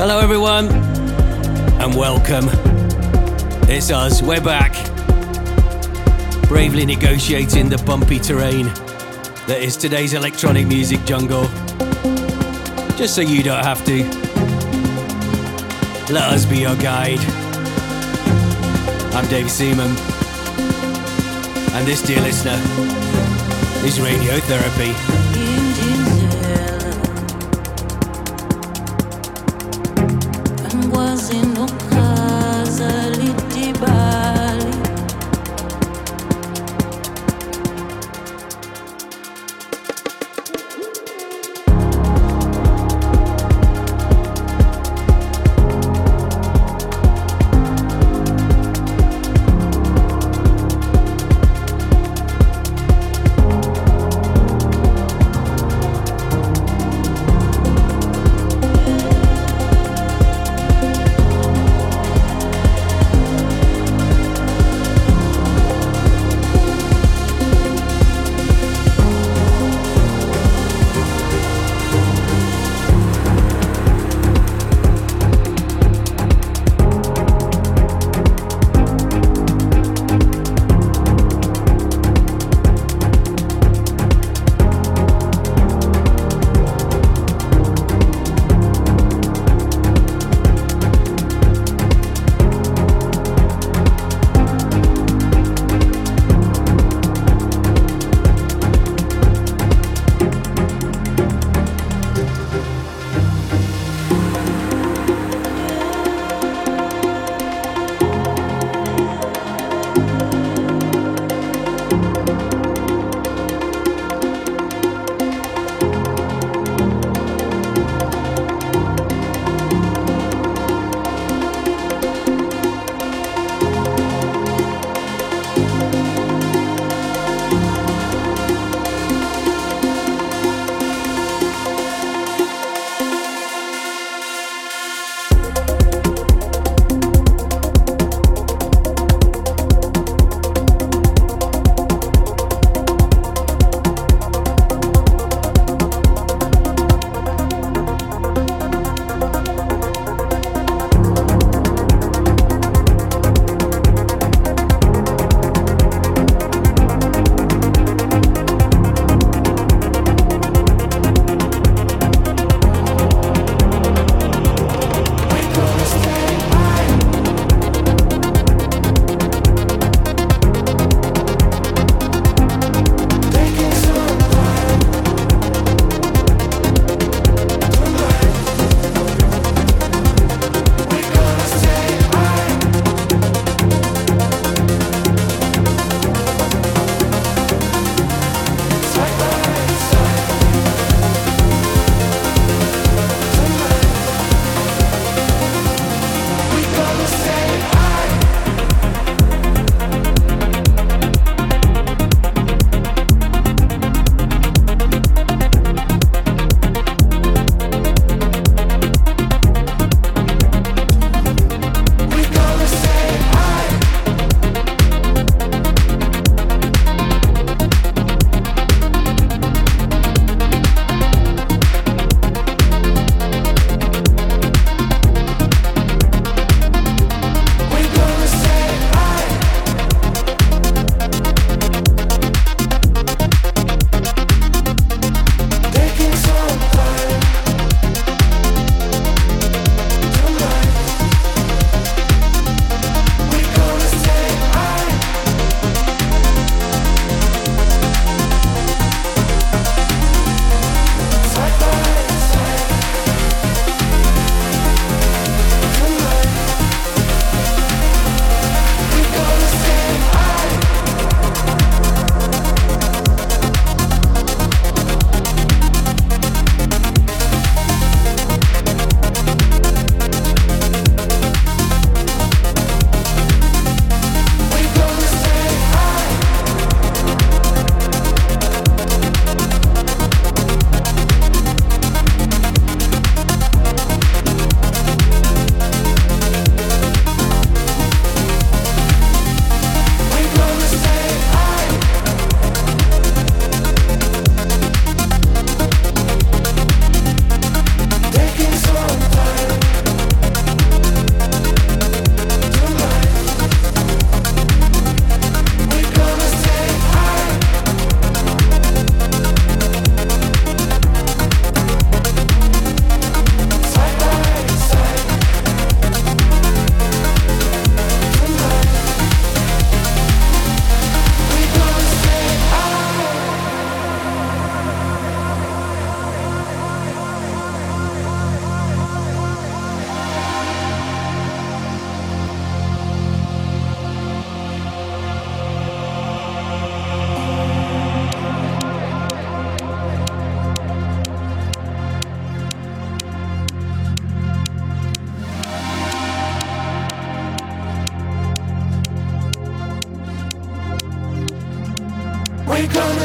Hello everyone, and welcome. It's us, we're back. Bravely negotiating the bumpy terrain that is today's electronic music jungle. Just so you don't have to. Let us be your guide. I'm Dave Seaman, and this, dear listener, is Radiotherapy.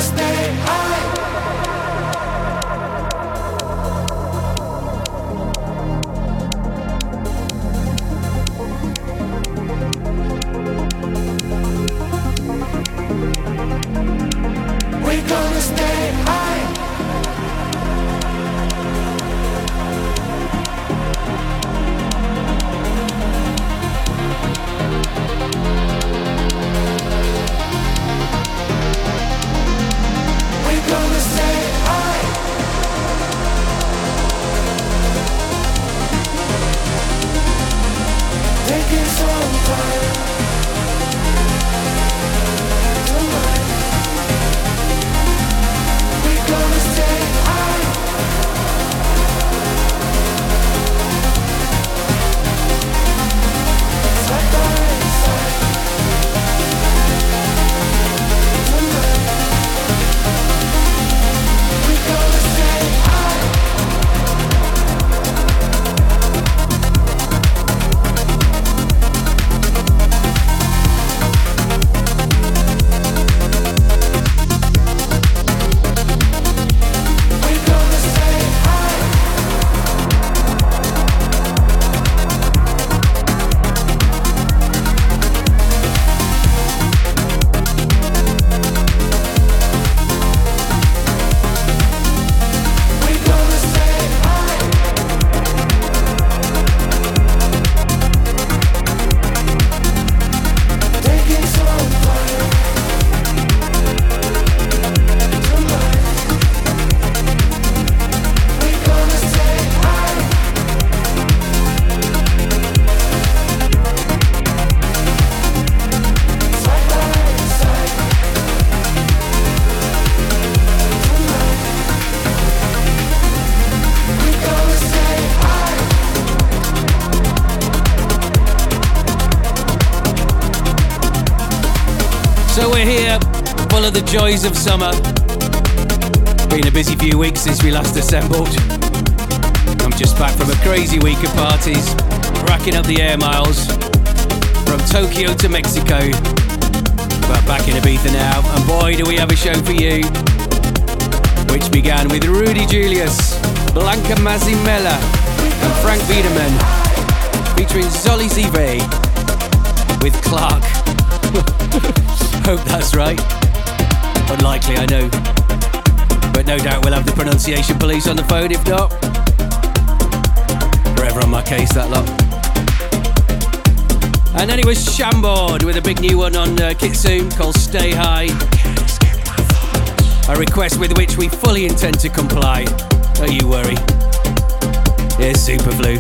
Full of the joys of summer. Been a busy few weeks since we last assembled. I'm just back from a crazy week of parties, racking up the air miles from Tokyo to Mexico. But back in Ibiza now, and boy do we have a show for you, which began with Rudy Julius, Blanca Mazimella and Frank Wiedemann, featuring Zolly ZV with Clark. Hope that's right. Unlikely, I know. But no doubt we'll have the pronunciation police on the phone if not. Forever on my case, that lot. And then it was Chambord with a big new one on Kitsune called Stay High. A request with which we fully intend to comply. Don't you worry. Here's Superflu.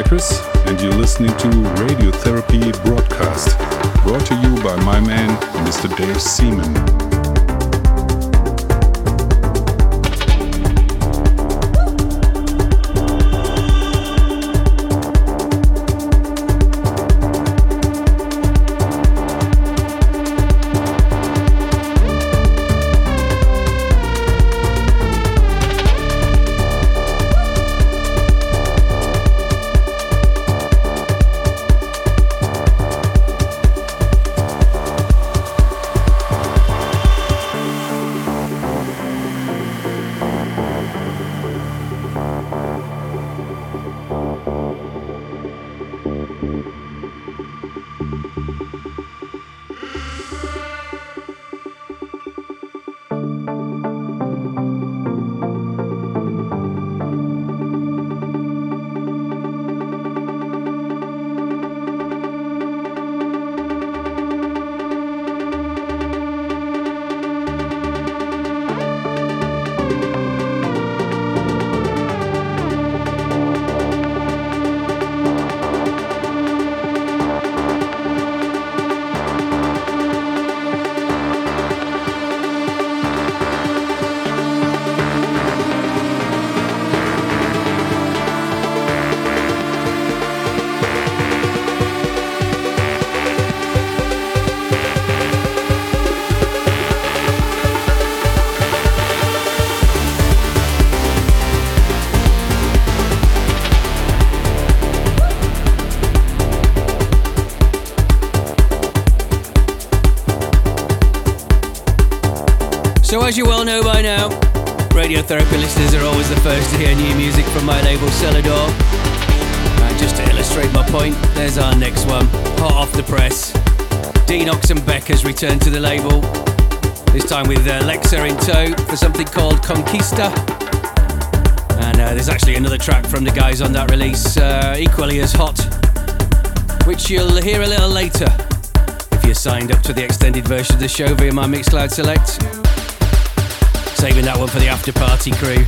Cyprus, and you're listening to Radiotherapy Broadcast, brought to you by my man, Mr. Dave Seaman. So as you well know by now, Radiotherapy listeners are always the first to hear new music from my label Celador. And just to illustrate my point, there's our next one, hot off the press. Deanox and Beck has returned to the label, this time with Lexa in tow for something called Conquista. And there's actually another track from the guys on that release, equally as hot, which you'll hear a little later if you're signed up to the extended version of the show via my Mixcloud Select. Saving that one for the after party crew.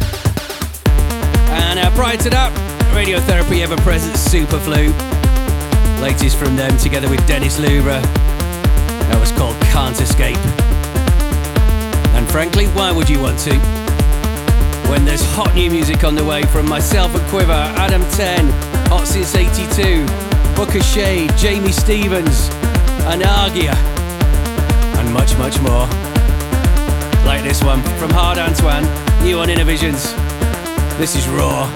And prior to that, Radiotherapy ever-present Superflu. Latest from them together with Dennis Lubra. That was called Can't Escape. And frankly, why would you want to? When there's hot new music on the way from myself and Quiver, Adam 10, Hot Since 82, Booker Shade, Jamie Stevens, Anargia, and much, much more. Like this one from Hard Antoine, new on Innovisions. This is Raw.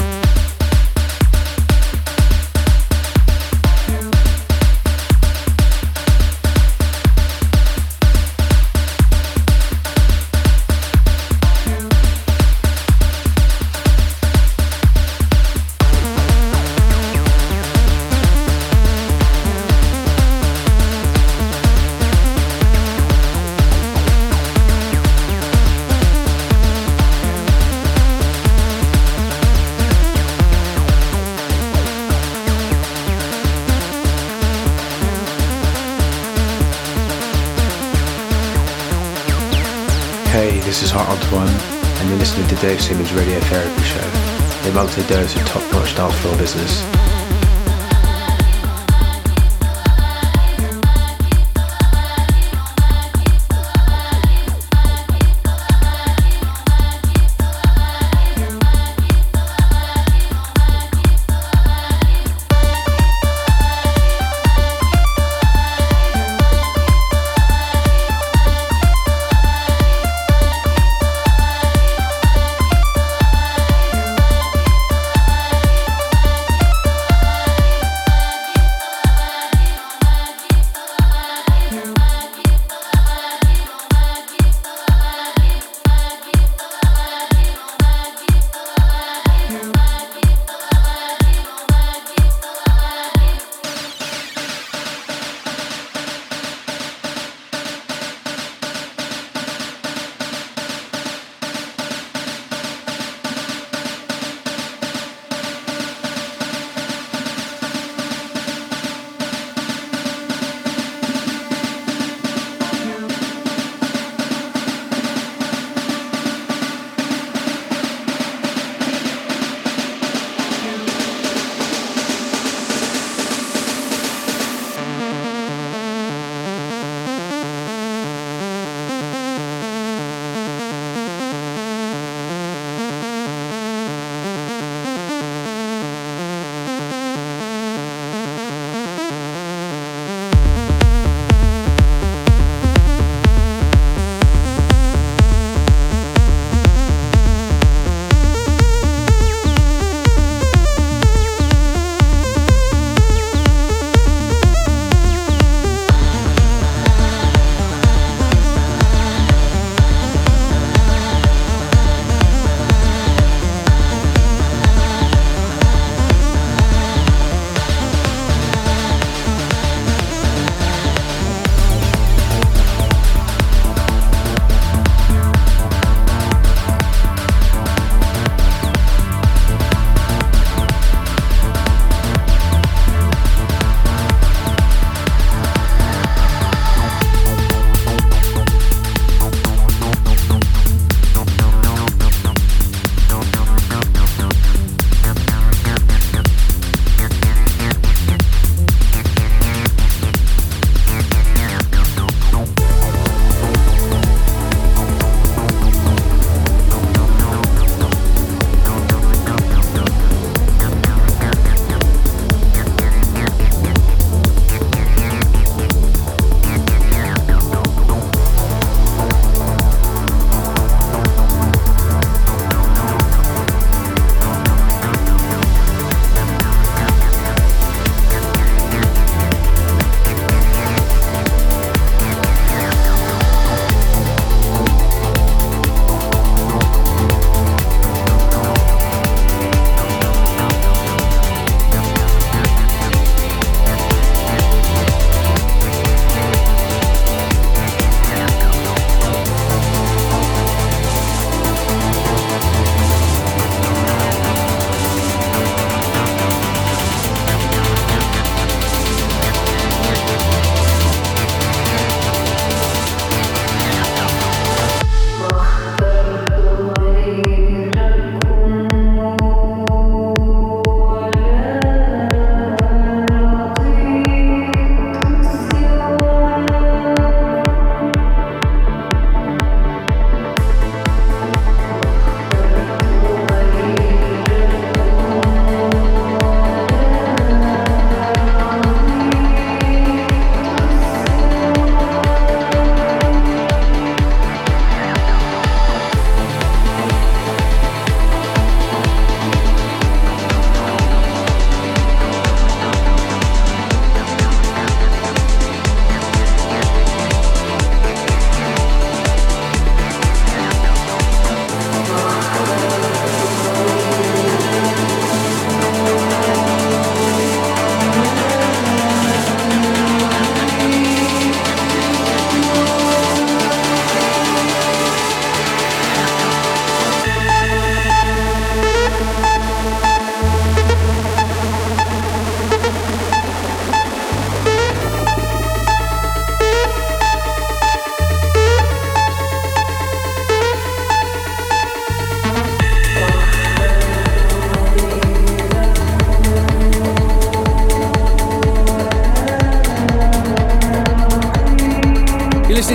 This is Hot Antoine, and you're listening to Dave Seaman's Radiotherapy Show, a monthly dose of top-notch dance floor business.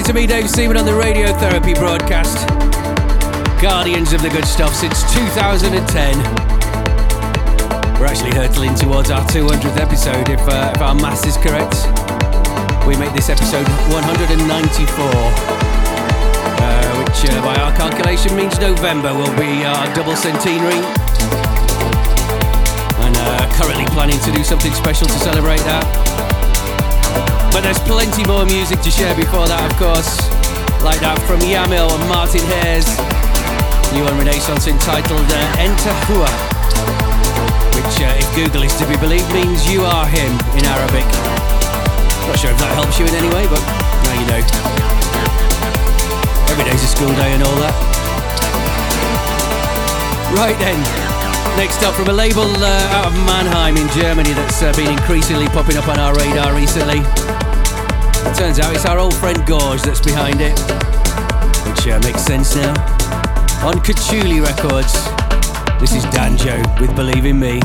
to me, Dave Seaman, on the Radiotherapy broadcast. Guardians of the good stuff since 2010. We're actually hurtling towards our 200th episode, if our maths is correct. We make this episode 194, which by our calculation means November will be our double centenary. And currently planning to do something special to celebrate that. But there's plenty more music to share before that, of course, like that from Yamil and Martin Hayes, new on Renaissance entitled Enter Hua, which, if Google is to be believed, means you are him in Arabic. Not sure if that helps you in any way, but now you know. Every day's a school day and all that. Right then, next up from a label out of Mannheim in Germany that's been increasingly popping up on our radar recently. It turns out it's our old friend Gorge that's behind it, which makes sense now. On Kachuli Records, this is Danjo with Believe in Me.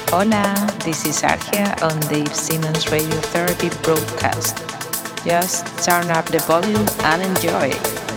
Hola, this is Argia on Dave Simmons Radiotherapy broadcast. Just turn up the volume and enjoy.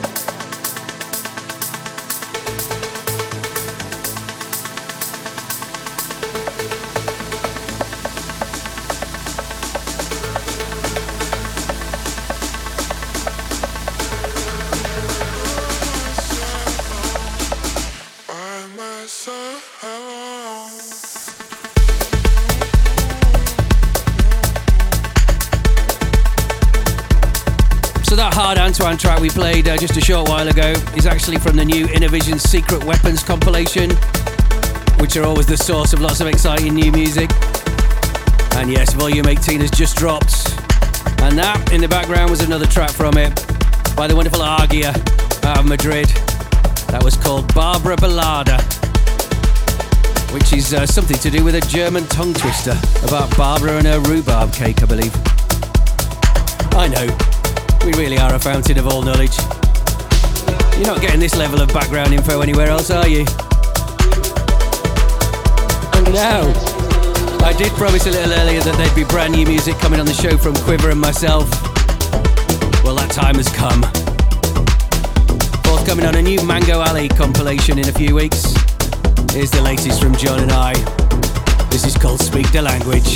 Antoine track we played just a short while ago is actually from the new Innovision Secret Weapons compilation, which are always the source of lots of exciting new music. And yes, Volume 18 has just dropped. And that in the background was another track from it by the wonderful Argia out of Madrid. That was called Barbara Ballada, which is something to do with a German tongue twister about Barbara and her rhubarb cake, I believe. I know. We really are a fountain of all knowledge. You're not getting this level of background info anywhere else, are you? No. I did promise a little earlier that there'd be brand new music coming on the show from Quiver and myself. Well, that time has come. Forthcoming on a new Mango Alley compilation in a few weeks. Here's the latest from John and I. This is called Speak the Language.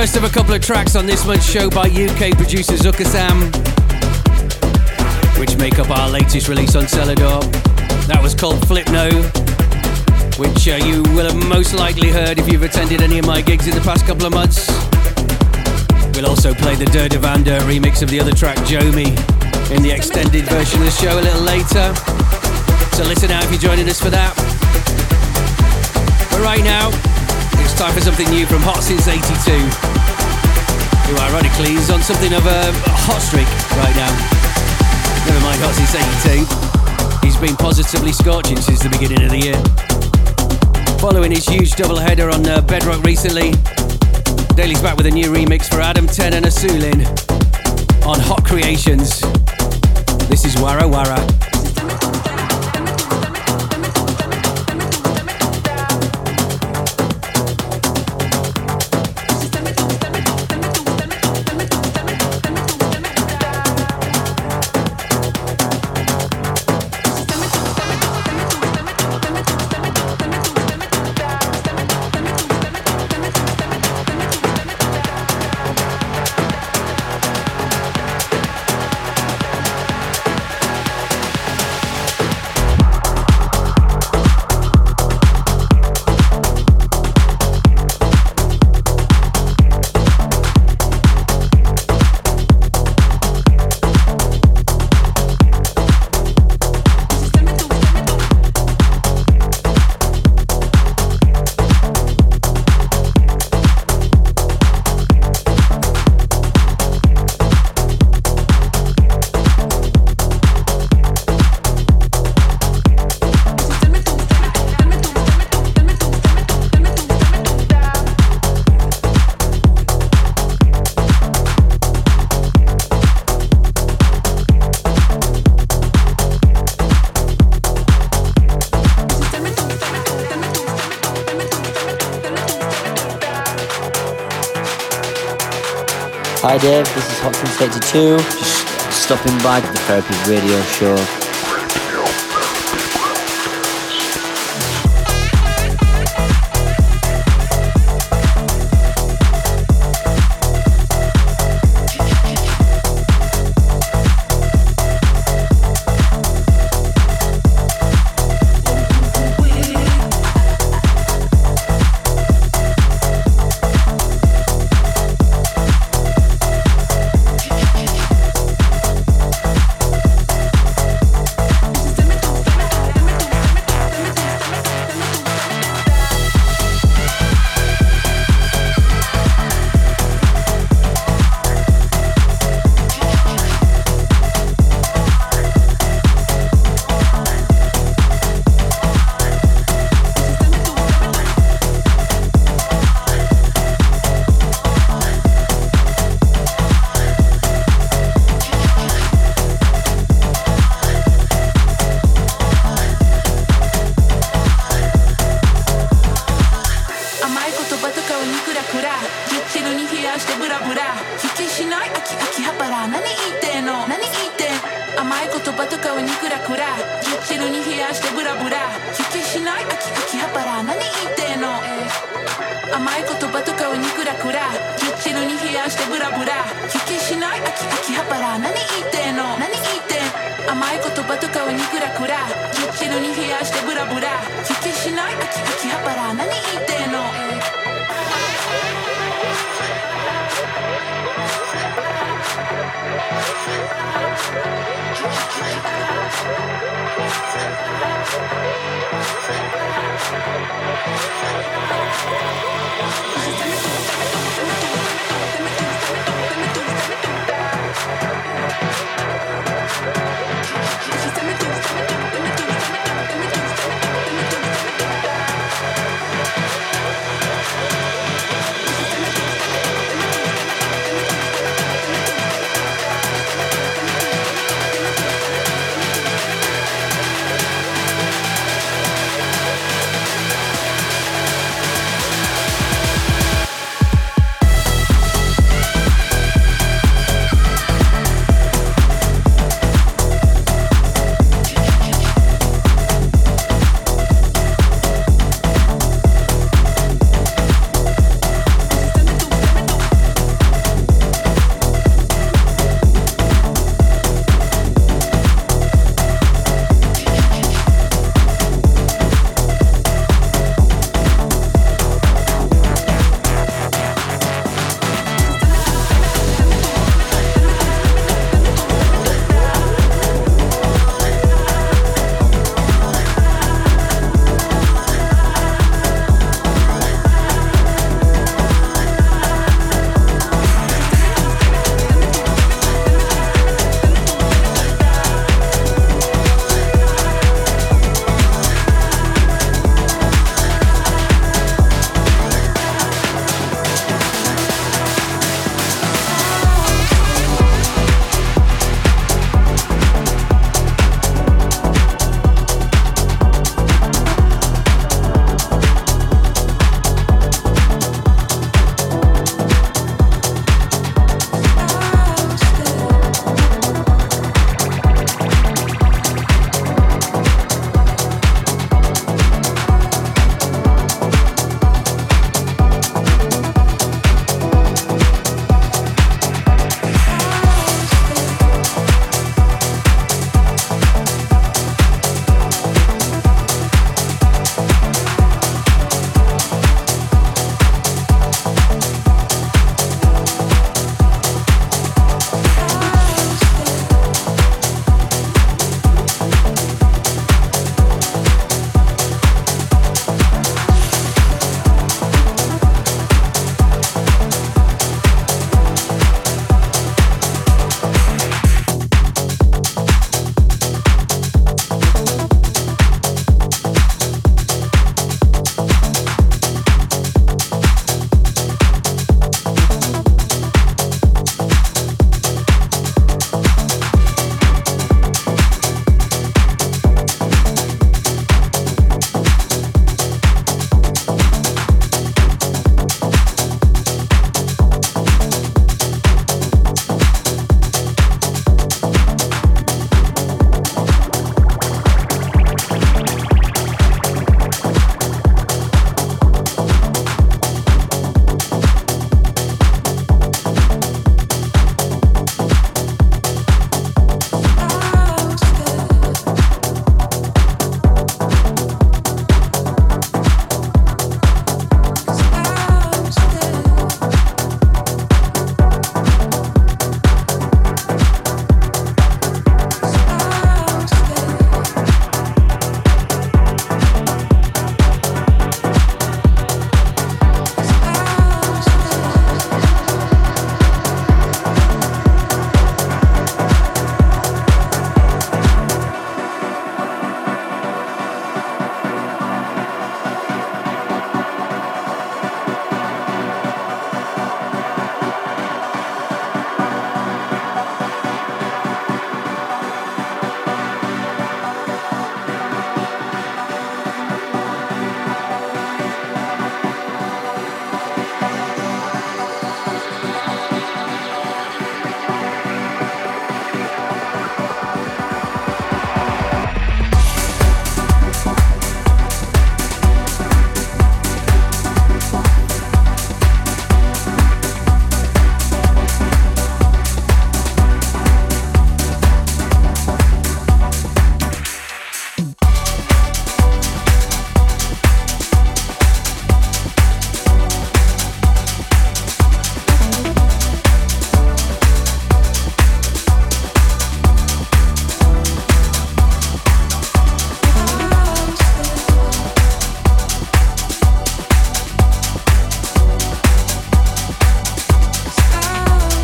First of a couple of tracks on this month's show by UK producer Zucker Sam, which make up our latest release on Celador. That was called Flipno, which you will have most likely heard if you've attended any of my gigs in the past couple of months. We'll also play the Dur de Vander remix of the other track, Jomi, in the extended version of the show a little later. So listen out if you're joining us for that. But right now, it's time for something new from Hot Since 82, who ironically is on something of a hot streak right now. Never mind Hot Since 82. He's been positively scorching since the beginning of the year. Following his huge doubleheader on Bedrock recently, Daly's back with a new remix for Adam 10 and Asulin on Hot Creations. This is Wara Wara. Hi Dave, this is Hot Since 82, just stopping by to the Therapy Radio Show.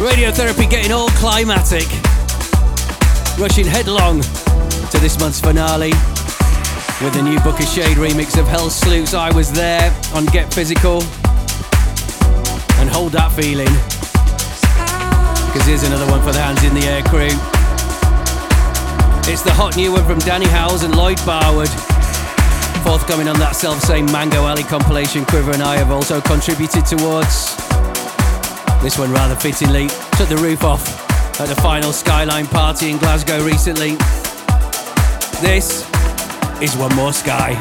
Radiotherapy getting all climatic, rushing headlong to this month's finale with the new Booker Shade remix of Hell Slute's I Was There on Get Physical. And hold that feeling, because here's another one for the Hands in the Air crew. It's the hot new one from Danny Howells and Lloyd Barwood, forthcoming on that self-same Mango Alley compilation Quiver and I have also contributed towards. This one rather fittingly took the roof off at the final Skyline party in Glasgow recently. This is One More Sky.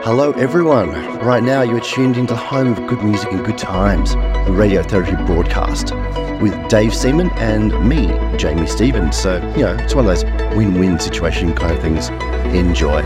Hello everyone. Right now you're tuned into the home of good music and good times, the Radiotherapy broadcast, with Dave Seaman and me, Jamie Stevens. So, it's one of those win-win situation kind of things. Enjoy.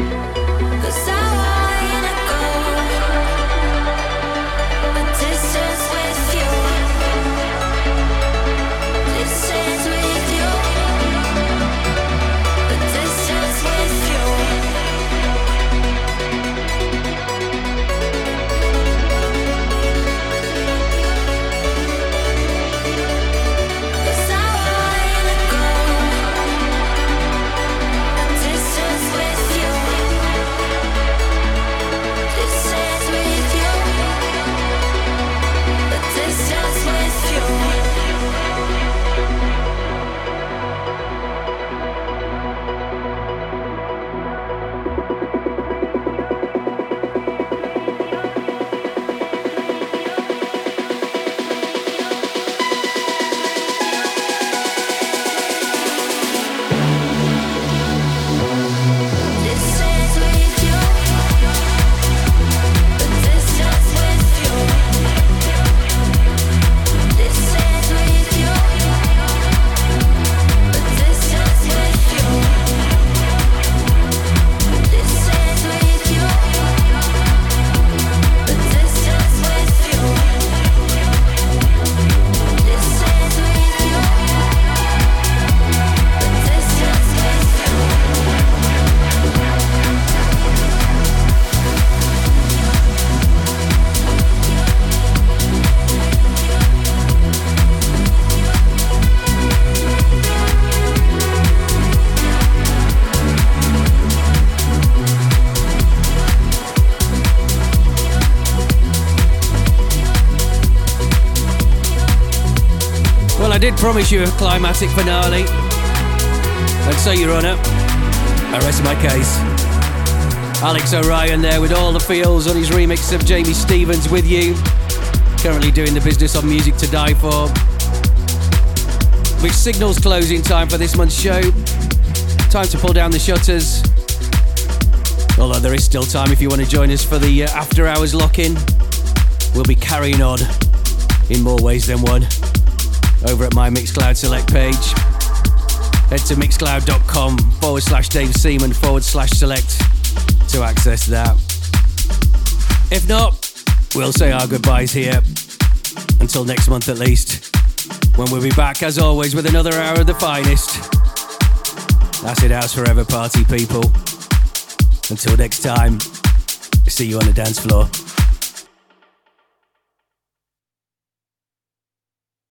I did promise you a climatic finale, and so Your Honour, I rest my case. Alex O'Ryan there with All the Feels on his remix of Jamie Stevens With You, currently doing the business on Music to Die For, which signals closing time for this month's show. Time to pull down the shutters, although there is still time if you want to join us for the after hours lock-in. We'll be carrying on in more ways than one over at my Mixcloud Select page. Head to mixcloud.com/Dave Seaman/select to access that. If not, we'll say our goodbyes here until next month at least, when we'll be back as always with another hour of the finest. Acid House Forever party people. Until next time, see you on the dance floor.